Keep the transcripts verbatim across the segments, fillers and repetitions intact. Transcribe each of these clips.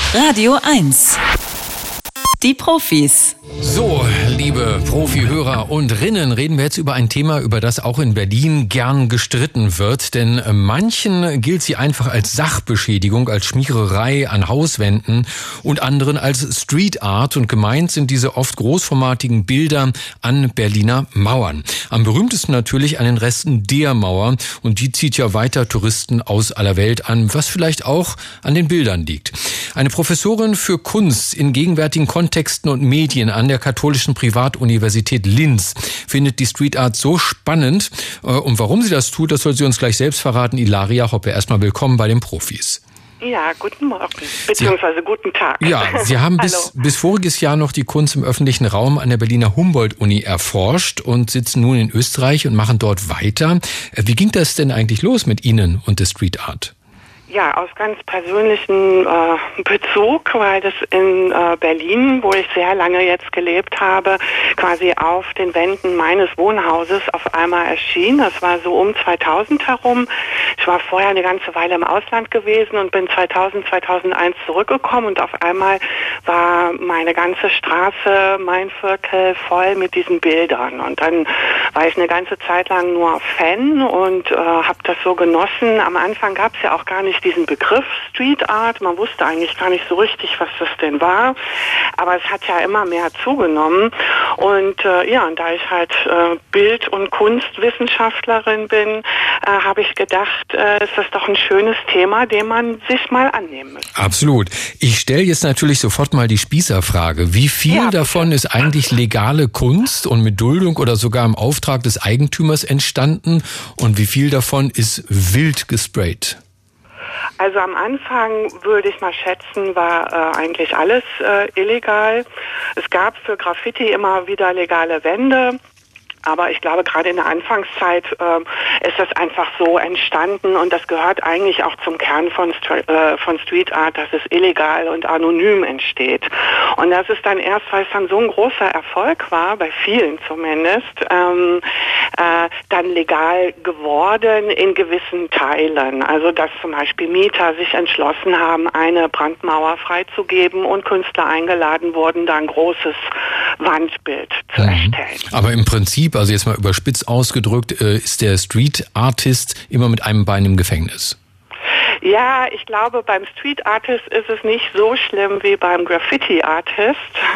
Radio eins. Die Profis. So, liebe Profi-Hörer und Rinnen, reden wir jetzt über ein Thema, über das auch in Berlin gern gestritten wird. Denn manchen gilt sie einfach als Sachbeschädigung, als Schmiererei an Hauswänden und anderen als Street Art. Und gemeint sind diese oft großformatigen Bilder an Berliner Mauern. Am berühmtesten natürlich an den Resten der Mauer. Und die zieht ja weiter Touristen aus aller Welt an, was vielleicht auch an den Bildern liegt. Eine Professorin für Kunst in gegenwärtigen Kontexten und Medien an der katholischen Privatuniversität Linz findet die Street Art so spannend. Und warum sie das tut, das soll sie uns gleich selbst verraten. Ilaria Hoppe, erstmal willkommen bei den Profis. Ja, guten Morgen, beziehungsweise Sie, guten Tag. Ja, Sie haben bis, bis voriges Jahr noch die Kunst im öffentlichen Raum an der Berliner Humboldt-Uni erforscht und sitzen nun in Österreich und machen dort weiter. Wie ging das denn eigentlich los mit Ihnen und der Street Art? Ja, aus ganz persönlichem äh, Bezug, weil das in äh, Berlin, wo ich sehr lange jetzt gelebt habe, quasi auf den Wänden meines Wohnhauses auf einmal erschien. Das war so um zweitausend herum. Ich war vorher eine ganze Weile im Ausland gewesen und bin zweitausend, zweitausendeins zurückgekommen und auf einmal war meine ganze Straße, mein Viertel voll mit diesen Bildern. Und dann war ich eine ganze Zeit lang nur Fan und äh, habe das so genossen. Am Anfang gab es ja auch gar nicht diesen Begriff Street Art. Man wusste eigentlich gar nicht so richtig, was das denn war. Aber es hat ja immer mehr zugenommen. Und äh, ja, und da ich halt äh, Bild- und Kunstwissenschaftlerin bin, äh, habe ich gedacht, äh, ist das doch ein schönes Thema, dem man sich mal annehmen muss. Absolut. Ich stelle jetzt natürlich sofort mal die Spießerfrage. Wie viel ja, davon ist eigentlich legale Kunst und mit Duldung oder sogar im Auftrag des Eigentümers entstanden? Und wie viel davon ist wild gesprayt? Also am Anfang würde ich mal schätzen, war äh, eigentlich alles äh, illegal. Es gab für Graffiti immer wieder legale Wände. Aber ich glaube, gerade in der Anfangszeit äh, ist das einfach so entstanden und das gehört eigentlich auch zum Kern von, St- äh, von Street Art, dass es illegal und anonym entsteht. Und das ist dann erst, weil es dann so ein großer Erfolg war, bei vielen zumindest, ähm, äh, dann legal geworden in gewissen Teilen. Also dass zum Beispiel Mieter sich entschlossen haben, eine Brandmauer freizugeben und Künstler eingeladen wurden, da ein großes Wandbild zu mhm. erstellen. Aber im Prinzip, also jetzt mal überspitzt ausgedrückt, ist der Street Artist immer mit einem Bein im Gefängnis. Ja, ich glaube, beim Street Artist ist es nicht so schlimm wie beim Graffiti Artist,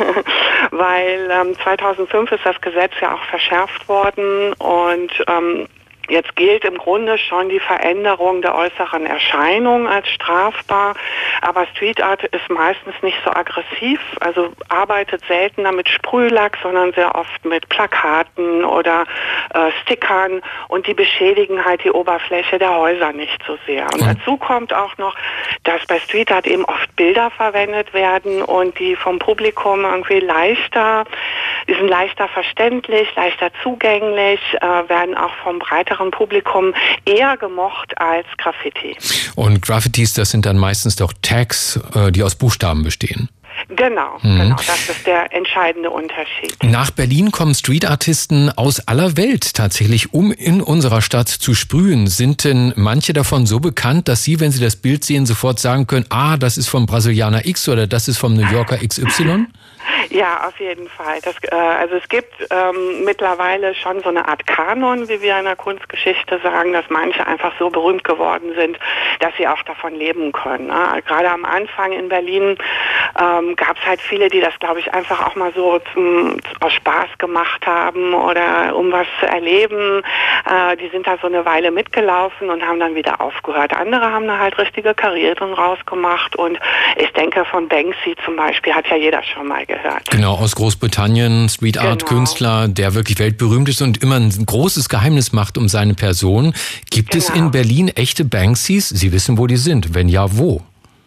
weil ähm, zweitausendfünf ist das Gesetz ja auch verschärft worden und ähm, jetzt gilt im Grunde schon die Veränderung der äußeren Erscheinung als strafbar, aber Street Art ist meistens nicht so aggressiv, also arbeitet seltener mit Sprühlack, sondern sehr oft mit Plakaten oder äh, Stickern und die beschädigen halt die Oberfläche der Häuser nicht so sehr. Und mhm. dazu kommt auch noch, dass bei Street Art eben oft Bilder verwendet werden und die vom Publikum irgendwie leichter, die sind leichter verständlich, leichter zugänglich, äh, werden auch vom breiteren Publikum eher gemocht als Graffiti. Und Graffitis, das sind dann meistens doch Tags, die aus Buchstaben bestehen. Genau, mhm. genau, das ist der entscheidende Unterschied. Nach Berlin kommen Street-Artisten aus aller Welt tatsächlich, um in unserer Stadt zu sprühen. Sind denn manche davon so bekannt, dass Sie, wenn Sie das Bild sehen, sofort sagen können, ah, das ist vom Brasilianer X oder das ist vom New Yorker X Y? Ja, auf jeden Fall. Das, äh, also es gibt ähm, mittlerweile schon so eine Art Kanon, wie wir in der Kunstgeschichte sagen, dass manche einfach so berühmt geworden sind, dass sie auch davon leben können. Ne? Gerade am Anfang in Berlin ähm, gab es halt viele, die das, glaube ich, einfach auch mal so zum, aus Spaß gemacht haben oder um was zu erleben. Äh, die sind da so eine Weile mitgelaufen und haben dann wieder aufgehört. Andere haben da halt richtige Karrieren rausgemacht und ich denke, von Banksy zum Beispiel hat ja jeder schon mal gehört. Genau, aus Großbritannien, Street Art genau. Künstler, der wirklich weltberühmt ist und immer ein großes Geheimnis macht um seine Person. Gibt genau. es in Berlin echte Banksys? Sie wissen, wo die sind. Wenn ja, wo?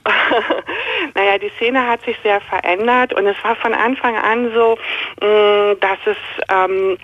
Naja, die Szene hat sich sehr verändert und es war von Anfang an so, dass es ähm,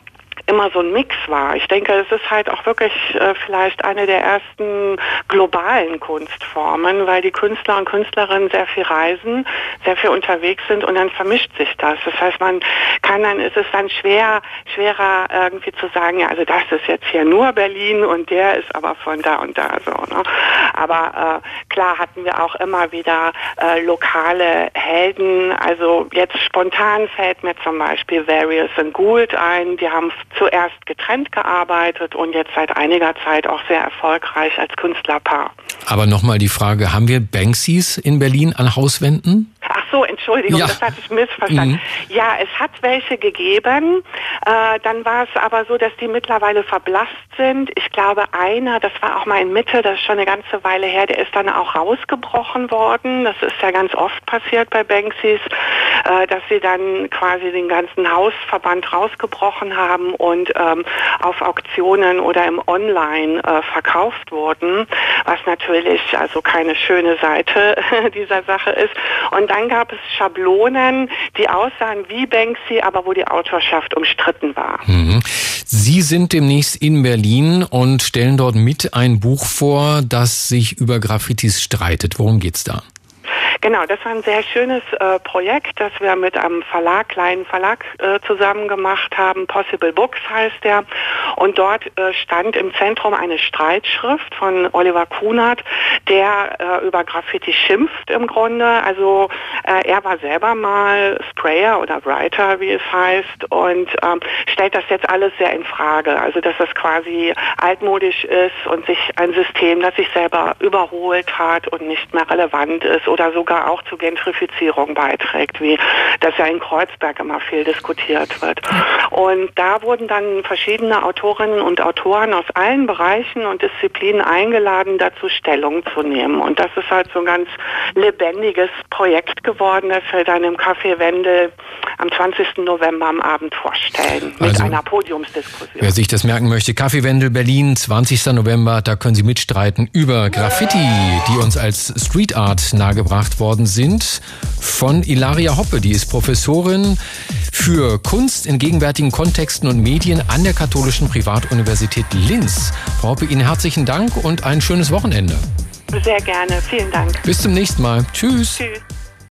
immer so ein Mix war. Ich denke, es ist halt auch wirklich äh, vielleicht eine der ersten globalen Kunstformen, weil die Künstler und Künstlerinnen sehr viel reisen, sehr viel unterwegs sind und dann vermischt sich das. Das heißt, man kann dann, ist es dann schwer, schwerer irgendwie zu sagen, ja, also das ist jetzt hier nur Berlin und der ist aber von da und da so. Ne? Aber äh, klar hatten wir auch immer wieder äh, lokale Helden. Also jetzt spontan fällt mir zum Beispiel Various and Gould ein. Die haben zuerst getrennt gearbeitet und jetzt seit einiger Zeit auch sehr erfolgreich als Künstlerpaar. Aber nochmal die Frage, haben wir Banksys in Berlin an Hauswänden? Ach so, Entschuldigung, ja. Das hatte ich missverstanden. Mhm. Ja, es hat welche gegeben. Äh, dann war es aber so, dass die mittlerweile verblasst sind. Ich glaube, einer, das war auch mal in Mitte, das ist schon eine ganze Weile her, der ist dann auch rausgebrochen worden. Das ist ja ganz oft passiert bei Banksys, äh, dass sie dann quasi den ganzen Hausverband rausgebrochen haben und ähm, auf Auktionen oder im Online äh, verkauft wurden, was natürlich also keine schöne Seite dieser Sache ist. Und dann gab es Schablonen, die aussahen wie Banksy, aber wo die Autorschaft umstritten war. Mhm. Sie sind demnächst in Berlin und stellen dort mit ein Buch vor, das sich über Graffitis streitet. Worum geht's da? Genau, das war ein sehr schönes äh, Projekt, das wir mit einem Verlag, kleinen Verlag äh, zusammen gemacht haben. Possible Books heißt der. Und dort äh, stand im Zentrum eine Streitschrift von Oliver Kunert, der äh, über Graffiti schimpft im Grunde. Also äh, er war selber mal Sprayer oder Writer, wie es heißt, und ähm, stellt das jetzt alles sehr in Frage. Also dass das quasi altmodisch ist und sich ein System, das sich selber überholt hat und nicht mehr relevant ist oder sogar auch zur Gentrifizierung beiträgt, wie das ja in Kreuzberg immer viel diskutiert wird. Und da wurden dann verschiedene Autorinnen und Autoren aus allen Bereichen und Disziplinen eingeladen, dazu Stellung zu nehmen. Und das ist halt so ein ganz lebendiges Projekt geworden, das wir dann im Café Wendel am zwanzigsten November am Abend vorstellen, mit also, einer Podiumsdiskussion. Wer sich das merken möchte, Café Wendel Berlin, zwanzigsten November, da können Sie mitstreiten über Graffiti, die uns als Street Art nahegebracht worden sind, von Ilaria Hoppe. Die ist Professorin für Kunst in gegenwärtigen Kontexten und Medien an der Katholischen Privatuniversität Linz. Frau Hoppe, Ihnen herzlichen Dank und ein schönes Wochenende. Sehr gerne, vielen Dank. Bis zum nächsten Mal. Tschüss. Tschüss.